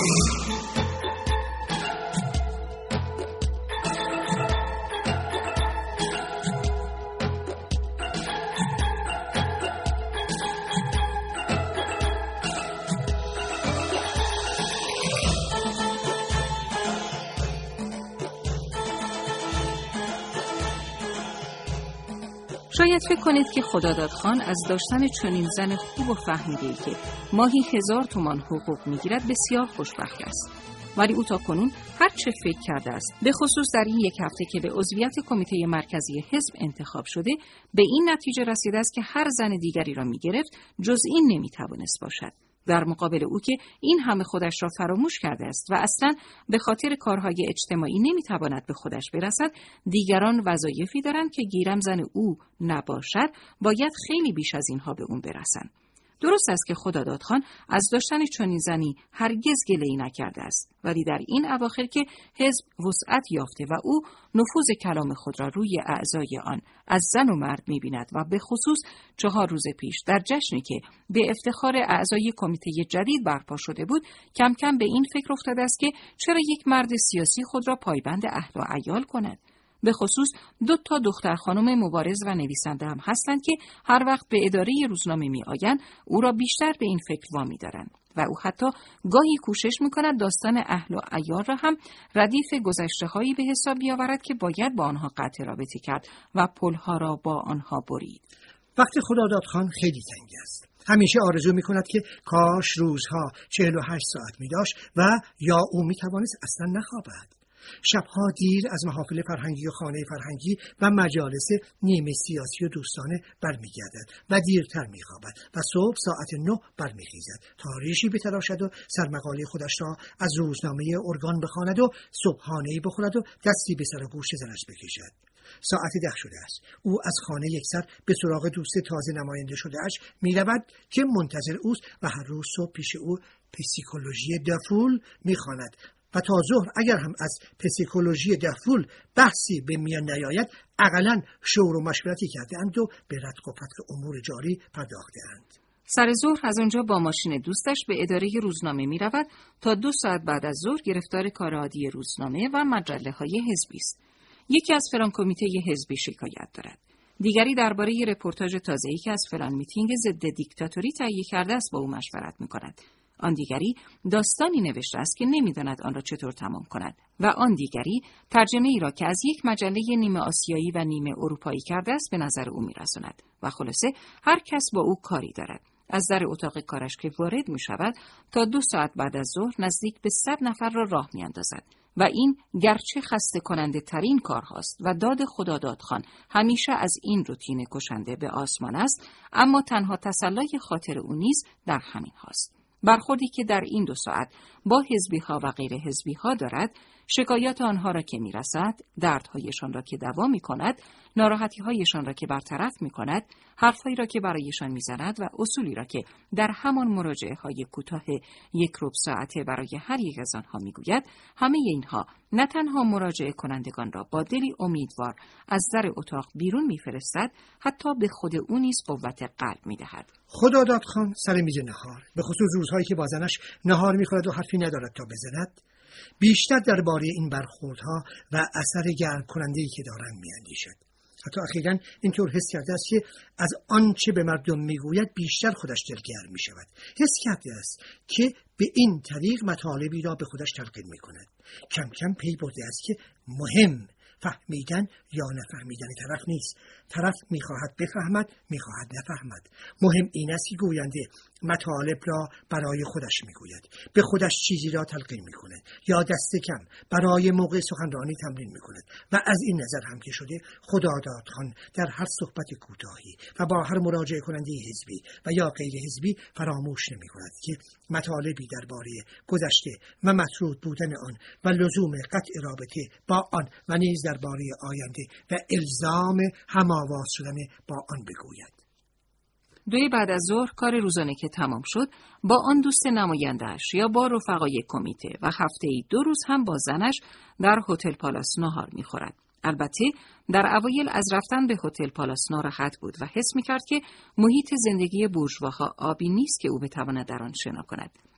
شاید فکر کنید که خداداد خان از داشتن چنین زن خوب و فهمیده‌ای که ماهی 1000 تومان حقوق میگیرد بسیار خوشبخت است. ولی او تاکنون هر چه فکر کرده است، به خصوص در این 1 هفته که به عضویت کمیته مرکزی حزب انتخاب شده، به این نتیجه رسیده است که هر زن دیگری را میگرفت جز این نمیتوانست باشد. در مقابل او که این همه خودش را فراموش کرده است و اصلاً به خاطر کارهای اجتماعی نمیتواند به خودش برسد، دیگران وظایفی دارند که گیرم زن او نباشد، باید خیلی بیش از اینها به اون برسند. درست است که خداداد خان از داشتن چنین زنی هرگز گله‌ای نکرده است، ولی در این اواخر که حزب وسعت یافته و او نفوذ کلام خود را روی اعضای آن از زن و مرد می‌بیند و به خصوص 4 روز پیش در جشنی که به افتخار اعضای کمیته جدید برپا شده بود، کم کم به این فکر افتاده است که چرا یک مرد سیاسی خود را پایبند اهل و عیال کند. به خصوص 2 دختر خانم مبارز و نویسنده هم هستند که هر وقت به اداره روزنامه می آیند او را بیشتر به این فکر وامی دارند و او حتی گاهی کوشش می کند داستان اهل و عیال را هم ردیف گذشته هایی به حساب بیاورد که باید با آنها قطع رابطه کرد و پلها را با آنها برید. وقتی خداداد خان خیلی تنگ است. همیشه آرزو می کند که کاش روزها 48 ساعت می داشت و یا او می توانست اصلا نخوابد. شبها دیر از محافل فرهنگی و خانه فرهنگی و مجالس نیمه سیاسی و دوستانه برمیگردد و دیرتر میخوابد و صبح ساعت 9 برمیخیزد تا ریشی بتراشد و سرمقاله خودش را از روزنامه ارگان بخواند و صبحانه‌ای بخورد و دستی به سر و گوش زنش بکشد. ساعت 10 شده است. او از خانه یکسر به سراغ دوست تازه نماینده شده اش میرود که منتظر اوست و هر روز صبح پیش او پسیکولوژی دفول میخواند و تا ظهر اگر هم از پسیکولوژی دفول بحثی به میان نیاید، اقلاً شور و مشورتی کرده اند و به ردق و فتق امور جاری پرداخته اند. سر ظهر از آنجا با ماشین دوستش به اداره روزنامه می رود تا 2 ساعت بعد از ظهر گرفتار کار عادی روزنامه و مجله های حزبی است. یکی از فلان کمیته حزبی شکایت دارد. دیگری درباره رپورتاژ تازه‌ای که از فلان میتینگ ضد دیکتاتوری تهیه کرده است با او مشورت می‌کند. آن دیگری داستانی نوشته است که نمی‌داند آن را چطور تمام کند و آن دیگری ترجمه ای را که از یک مجله نیمه آسیایی و نیمه اروپایی کرده است به نظر او می‌رساند و خلاصه هر کس با او کاری دارد. از در اتاق کارش که وارد می‌شود تا 2 ساعت بعد از ظهر نزدیک به 100 نفر را راه می‌اندازد و این گرچه خسته کننده ترین کار هاست و داد خداداد خان همیشه از این روتین کشنده به آسمان است، اما تنها تسلای خاطر او نیز در همین هاست. برخوردی که در این 2 ساعت با حزبی ها و غیر حزبی ها دارد، شکایات آنها را که میرسد، دردهایشان را که دوا می کند، ناراحتی هایشان را که برطرف می کند، حرفهایی را که برایشان میزند و اصولی را که در همان مراجعه های کوتاه 1 ربع ساعته برای هر یک از آنها میگوید، همه اینها نه تنها مراجعه کنندگان را با دلی امیدوار از در اتاق بیرون میفرستد، حتی به خود او نیز قوت قلب میدهد. خداداد خان سر میز نهار، به خصوص روزهایی که با زنش نهار میخورد و حرفی ندارد تا بزند، بیشتر درباره این برخوردها و اثر گرم کننده‌ای که دارند میاندیشد. حتی اخیراً اینطور حس کرده است که از آنچه به مردم میگوید بیشتر خودش دلگرم میشود. حس کرده است که به این طریق مطالبی را به خودش تلقین میکند. کم کم پی برده است که مهم فهمیدن یا نفهمیدن طرف نیست. طرف میخواهد بفهمد، میخواهد نفهمد. مهم این است که گوینده مطالب را برای خودش میگوید، به خودش چیزی را تلقین میکند یا دست کم برای موقع سخنرانی تمرین میکند. و از این نظر هم که شده، خداداد خان در هر صحبت کوتاهی و با هر مراجعه کننده حزبی و یا غیر حزبی فراموش نمیکند که مطالبی درباره گذشته و مطرود بودن آن و لزوم قطع رابطه با آن و نیز درباره آینده و الزام هم‌آواز شدن با آن بگوید. 2 بعد از ظهر کار روزانه که تمام شد، با آن دوست نماینده‌اش یا با رفقای کمیته و هفته‌ای 2 روز هم با زنش در هتل پالاس ناهار می‌خورد. البته در اوایل از رفتن به هتل پالاس ناراحت بود و حس می‌کرد که محیط زندگی بورژواها آبی نیست که او بتواند در آن شنا کند.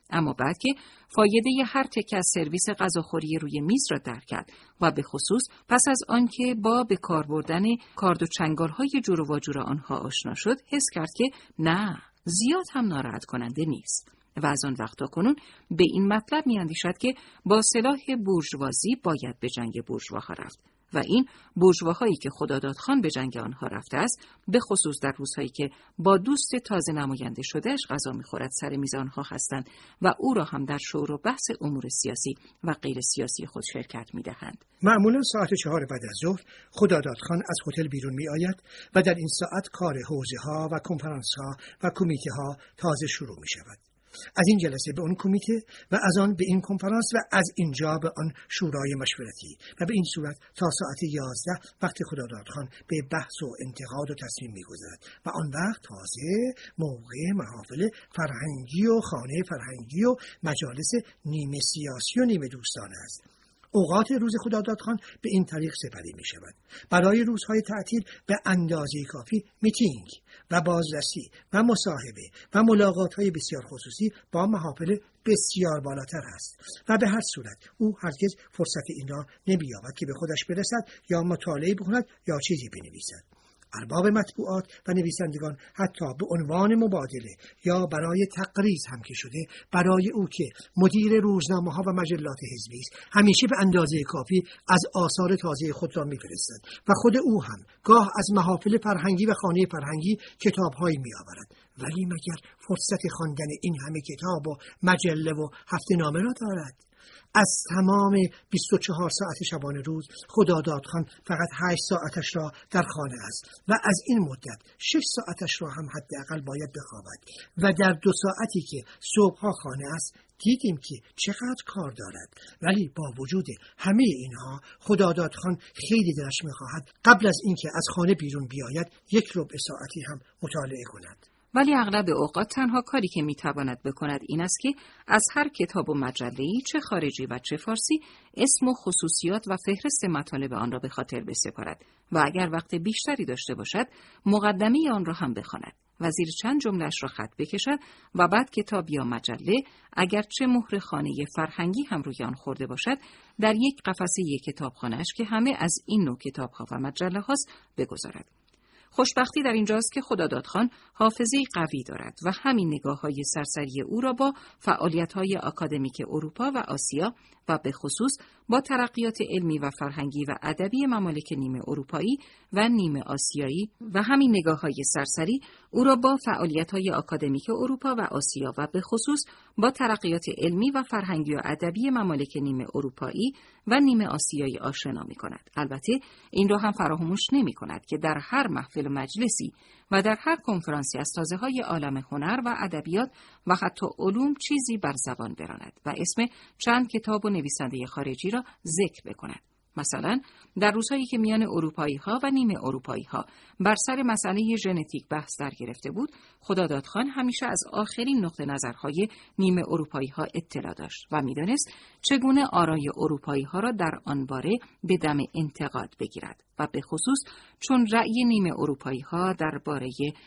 اما بعد که فایده هر تکه از سرویس غذاخوری روی میز را درک کرد و به خصوص پس از آنکه با به کار بردن کارد و چنگال‌های جور و واجور آنها آشنا شد، حس کرد که نه، زیاد هم ناراحت کننده نیست. و از آن وقت تا کنون به این مطلب می‌اندیشد که با سلاح بورژوازی باید به جنگ بورژواها رفت و این بورژواهایی که خدادادخان به جنگ آنها رفته است، به خصوص در روزهایی که با دوست تازه نماینده شدهش غذا می‌خورد سر میز آنها هستند و او را هم در شور و بحث امور سیاسی و غیر سیاسی خود شرکت می‌دهند. معمولا ساعت 4 بعد از ظهر خدادادخان از هتل بیرون می‌آید و در این ساعت کار حوزه‌ها و کنفرانس‌ها و کمیته‌ها تازه شروع می‌شود. از این جلسه به اون کمیته و از آن به این کنفرانس و از اینجا به آن شورای مشورتی و به این صورت تا ساعت 11 وقت خدادادخان به بحث و انتقاد و تصمیم می‌گذرد و آن وقت تازه موقع محافل فرهنگی و خانه فرهنگی و مجالس نیمه سیاسی و نیمه دوستانه است. اوقات روز خدادادخان به این طریق سپری می شود. برای روزهای تعطیل به اندازه کافی میتینگ و بازرسی و مصاحبه و ملاقات‌های بسیار خصوصی با محافل بسیار بالاتر است و به هر صورت او هرگز فرصت این را نمی‌یابد که به خودش برسد یا مطالعه بکند یا چیزی بنویسد. ارباب مطبوعات و نویسندگان حتی به عنوان مبادله یا برای تقریض هم که شده برای او که مدیر روزنامه‌ها و مجلات حزبی است همیشه به اندازه کافی از آثار تازه خود را می‌فرستند و خود او هم گاه از محافل فرهنگی و خانه فرهنگی کتاب‌هایی می‌آورد. ولی مگر فرصت خواندن این همه کتاب و مجله و هفته‌نامه را دارد؟ از تمام 24 ساعت شبانه روز خدادادخان فقط 8 ساعتش را در خانه است و از این مدت 6 ساعتش را هم حداقل باید بخوابد و در 2 ساعتی که صبحها خانه است دیدیم که چقدر کار دارد. ولی با وجود همه اینها خدادادخان خیلی دلش می‌خواهد قبل از اینکه از خانه بیرون بیاید 1 ربع ساعتی هم مطالعه کند. ولی اغلب اوقات تنها کاری که میتواند بکند این است که از هر کتاب و مجله‌ای چه خارجی و چه فارسی اسم و خصوصیات و فهرست مطالب آن را به خاطر بسپارد و اگر وقت بیشتری داشته باشد مقدمه آن را هم بخواند و زیر چند جمله‌اش را خط بکشد و بعد کتاب یا مجله اگرچه مهر خانه فرهنگی هم روی آن خورده باشد در یک قفسه کتابخانه‌اش که همه از این نوع کتاب‌ها و مجله هاست بگذارد. خوشبختی در اینجاست که خدادادخان حافظه‌ای قوی دارد و همین نگاه‌های سرسری او را با فعالیت‌های آکادمیک اروپا و آسیا و به خصوص با ترقیات علمی و فرهنگی و ادبی ممالک نیمه اروپایی و نیمه آسیایی و همین نگاه‌های سرسری او را با فعالیت‌های آکادمیک اروپا و آسیا و به خصوص با ترقیات علمی و فرهنگی و ادبی ممالک نیمه اروپایی و نیمه آسیایی آشنا می‌کند. البته این را هم فراموش نمی‌کند که در هر محفل و مجلسی و در هر کنفرانسی از تازه‌های عالم هنر و ادبیات و حتی علوم چیزی بر زبان براند و اسم چند کتاب و نویسنده خارجی را ذکر بکند. مثلا در روزهایی که میان اروپایی‌ها و نیمه اروپایی‌ها بر سر مسئله ژنتیک بحث در گرفته بود، خدادادخان همیشه از آخرین نقطه نظرهای نیمه اروپایی‌ها اطلاع داشت و می‌دانست چگونه آرای اروپایی‌ها را در آن باره به دم انتقاد بگیرد و به خصوص چون رأی نیمه اروپایی‌ها درباره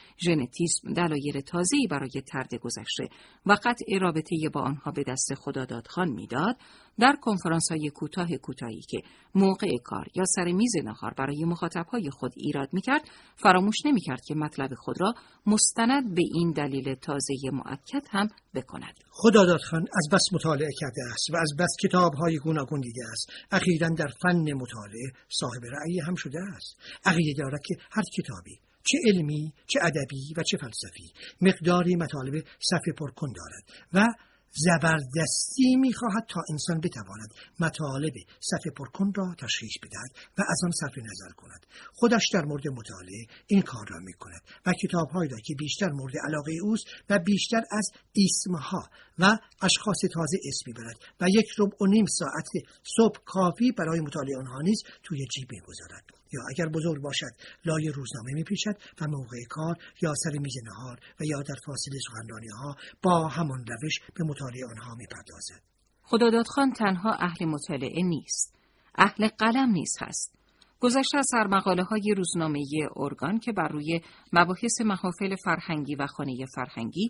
ژنتیسم دلایل تازه‌ای برای طرد گذشته و قطع رابطه با آنها به دست خدادادخان میداد، در کنفرانس‌های کوتاهی که موقع کار یا سر میز نهار برای مخاطب‌های خود ایراد می‌کرد، فراموش نمی‌کرد که مطلب خود را مستند به این دلیل تازه مؤکد هم بکند. خدادادخان از بس مطالعه کرده است و از بس کتاب‌های گوناگون دیده است. اخیراً در فن مطالعه صاحب رأی هم شده است. عقیده دارد که هر کتابی چه علمی، چه ادبی و چه فلسفی مقداری مطالب صفحه پرکن دارد و زبردستی می‌خواهد تا انسان بتواند مطالب صفحه پرکن را تشخیص بدهد و از آن صرف نظر کند. خودش در مورد مطالعه این کار را می‌کند و کتاب‌هایی را که بیشتر مورد علاقه اوست و بیشتر از اسمها و اشخاص تازه اسم می‌برد و 1.5 ساعت صبح کافی برای مطالعه آنها نیز توی جیب می‌گذارد. یا اگر بزرگ باشد لای روزنامه می‌پیچد و موقع کار یا سر میز نهار و یا در فاصله سخنرانی‌ها با همان روش به مطالعه آنها می‌پردازد. خدادادخان تنها اهل مطالعه نیست، اهل قلم نیز هست. گذشته از سرمقاله‌های روزنامه‌ای ارگان که بر روی مباحث محافل فرهنگی و خانه فرهنگی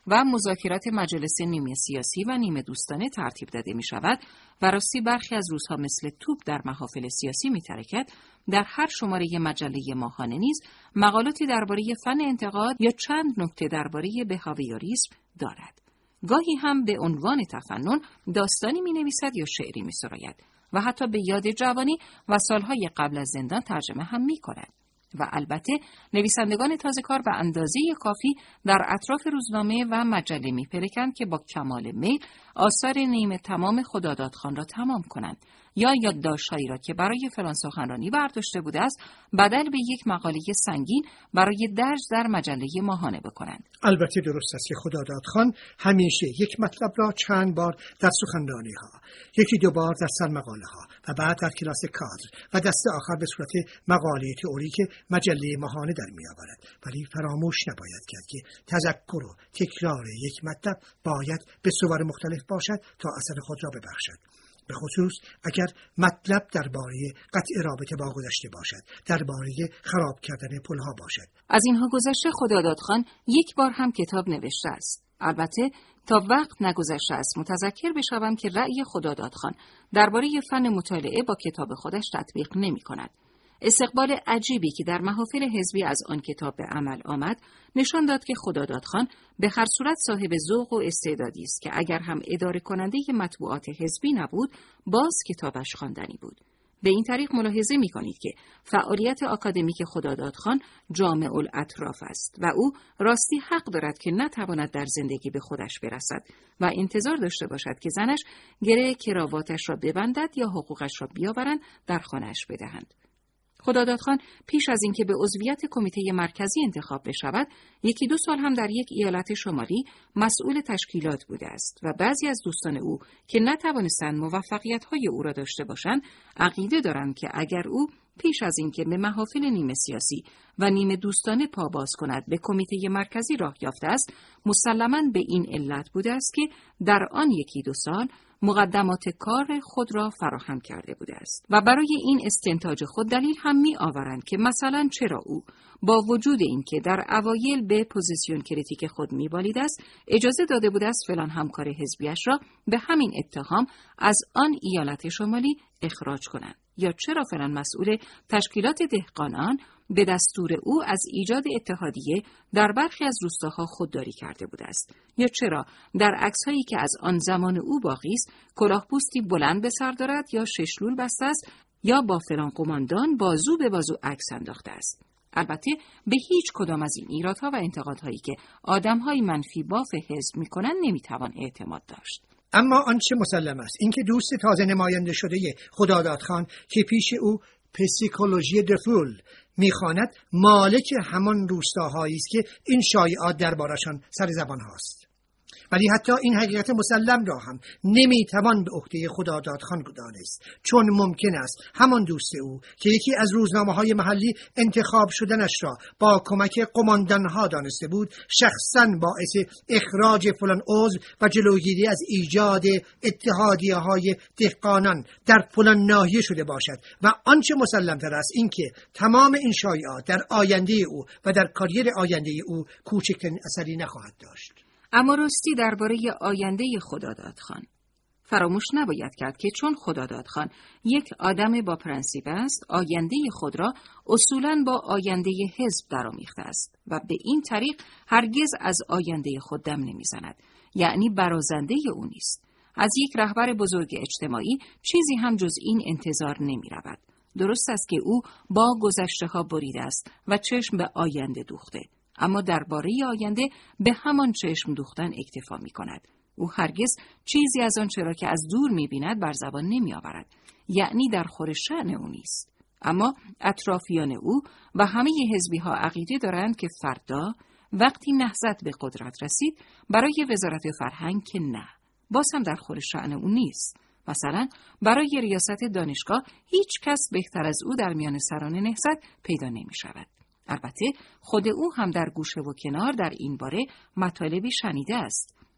و مذاکرات مجالس نیمه سیاسی و نیمه دوستانه ترتیب داده می شود و راستی برخی از روزها مثل توپ در محافل سیاسی می ترکد، در هر شماره مجله ماهانه نیز مقالاتی درباره فن انتقاد یا چند نکته درباره بهاویوریسم دارد. گاهی هم به عنوان تفنن داستانی می نویسد یا شعری می سراید و حتی به یاد جوانی و سالهای قبل از زندان ترجمه هم می کند. و البته نویسندگان تازه کار به اندازه کافی در اطراف روزنامه و مجله می پرکند که با کمال میل آثار نیمه تمام خدادادخان را تمام کنند یا یادداشت‌هایی را که برای فلان سخنرانی برداشته بوده است بدل به یک مقاله سنگین برای درج در مجله ماهانه بکنند. البته درست است که خدادادخان همیشه یک مطلب را چند بار در سخنرانی‌ها، یکی دو بار در سرمقاله‌ها و بعد در کلاس کادر و دست آخر به صورت مقاله تئوریک مجله ماهانه در می‌آورد. ولی فراموش نباید کرد که تذکر و تکرار یک مطلب باید به صور مختلف باشد تا اثر خود را ببخشد. به خصوص اگر مطلب درباره قطع رابطه با گذشته باشد، درباره خراب کردن پلها باشد. از اینها گذشته خدادادخان یک بار هم کتاب نوشته است. البته تا وقت نگذشته است متذکر بشوم که رأی خدادادخان درباره فن مطالعه با کتاب خودش تطبیق نمی کند. استقبال عجیبی که در محافل حزبی از آن کتاب به عمل آمد نشان داد که خدادادخان به هر صورت صاحب ذوق و استعدادی است که اگر هم اداره کننده مطبوعات حزبی نبود باز کتابش خواندنی بود. به این طریق ملاحظه می کنید که فعالیت آکادمیک خدادادخان جامع الاطراف است و او راستی حق دارد که نتواند در زندگی به خودش برسد و انتظار داشته باشد که زنش گره کراواتش را ببندد یا حقوقش را بیاورند در خانه‌اش بدهند. خدادادخان پیش از اینکه به عضویت کمیته مرکزی انتخاب بشود، یکی دو سال هم در یک ایالت شمالی مسئول تشکیلات بوده است و بعضی از دوستان او که نتوانستند موفقیت‌های او را داشته باشند، عقیده دارند که اگر او پیش از اینکه به محافل نیمه سیاسی و نیمه دوستانه پا باز کند به کمیته مرکزی راه یافته است، مسلماً به این علت بوده است که در آن یکی دو سال مقدمات کار خود را فراهم کرده بوده است و برای این استنتاج خود دلیل هم می آورند که مثلا چرا او با وجود اینکه در اوایل به پوزیسیون کریتیک خود می بالید است اجازه داده بوده است فلان همکار حزبیش را به همین اتهام از آن ایالت شمالی اخراج کنند یا چرا فلان مسئول تشکیلات دهقانان به دستور او از ایجاد اتحادیه در برخی از روستاها خودداری کرده بوده است یا چرا در عکس‌هایی که از آن زمان او باقی است کلاهپوستی بلند به سر دارد یا ششلول بسته است یا با فلان قماندان بازو به بازو عکس انداخته است. البته به هیچ کدام از این ایرادها و انتقادهایی که آدم‌های منفی باف حزب می‌کنند نمی‌توان اعتماد داشت. اما آنچه مسلم است اینکه دوست تازه نماینده شده خدادادخان که پیش او پسیکولوژی دفول میخواند مالک همان روستاهایی است که این شایعات دربارشان سر زبان هاست. ولی حتی این حقیقت مسلم را هم نمیتوان به عهده خدادادخان دانست، چون ممکن است همان دوست او که یکی از روزنامه‌های محلی انتخاب شدنش را با کمک قماندان‌ها دانسته بود شخصاً باعث اخراج فلان عضو و جلوگیری از ایجاد اتحادیه‌های دهقانان در فلان ناحیه شده باشد و آنچه مسلم‌تر است این که تمام این شایعات در آینده او و در کاریر آینده او کوچکترین اثری نخواهد داشت. اما راستی درباره آینده خدادادخان فراموش نباید کرد که چون خدادادخان یک آدم با پرنسیپ است، آینده خود را اصولاً با آینده حزب درآمیخته است و به این طریق هرگز از آینده خود دم نمیزند، یعنی برازنده او نیست. از یک رهبر بزرگ اجتماعی چیزی هم جز این انتظار نمی رود. درست است که او با گذشته ها بریده است و چشم به آینده دوخته، اما درباره آینده به همان چشم دوختن اکتفا می کند. او هرگز چیزی از آن چرا که از دور می بیند بر زبان نمی آورد، یعنی در خور شأن او نیست. اما اطرافیان او و همه حزبی ها عقیده دارند که فردا وقتی نهضت به قدرت رسید برای وزارت فرهنگ که نه، باز هم در خور شأن او نیست. مثلا برای ریاست دانشگاه هیچ کس بهتر از او در میان سران نهضت پیدا نمی شود. البته خود او هم در گوشه و کنار در این باره مطالبی شنیده است.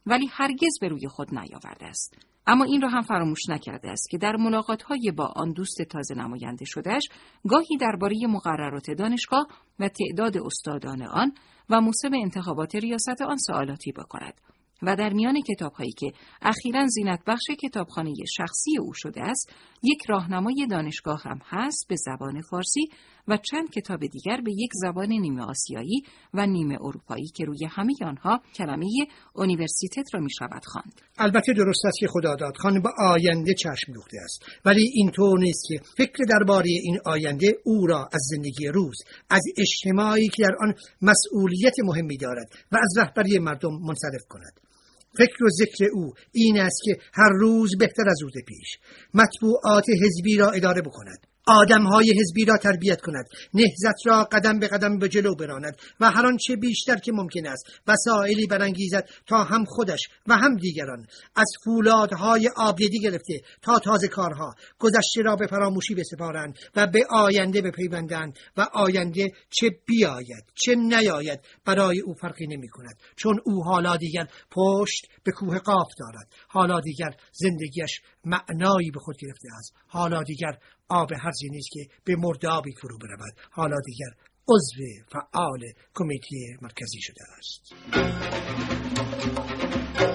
ولی هرگز به روی خود نیاورده است. اما این را هم فراموش نکرده است که در ملاقات‌های با آن دوست تازه نماینده شده‌اش گاهی درباره مقررات دانشگاه و تعداد استادان آن و موسم انتخابات ریاست آن سوالاتی بکند و در میان کتاب‌هایی که اخیراً زینت‌بخش کتابخانه شخصی او شده است، یک راهنمای دانشگاه هم هست به زبان فارسی و چند کتاب دیگر به یک زبان نیمه آسیایی و نیمه اروپایی که روی همه آنها کلمه اونیورسیتت را می‌شود خواند. البته درست است که خدادادخان به آینده چشم دوخته است، ولی اینطور نیست که فکر درباره این آینده او را از زندگی روز، از اجتماعی که در آن مسئولیت مهمی دارد و از رهبری مردم منصرف کند. فکر و ذکر او این است که هر روز بهتر از روز پیش مطبوعات حزبی را اداره بکند، آدم‌های حزبی را تربیت کند، نهضت را قدم به قدم به جلو براند و هر آنچه بیشتر که ممکن است وسایلی برانگیزد تا هم خودش و هم دیگران از فولادهای آبدیدی گرفته تا تازه کارها گذشته را به فراموشی بسپارند و به آینده بپیوندند و آینده چه بیاید چه نیاید برای او فرقی نمی کند، چون او حالا دیگر پشت به کوه قاف دارد، حالا دیگر زندگیش معنایی به خود گرفته است، حالا دیگر آب هرزی نیست که به مردابی فرو برود، حالا دیگر عضو فعال کمیته مرکزی شده است.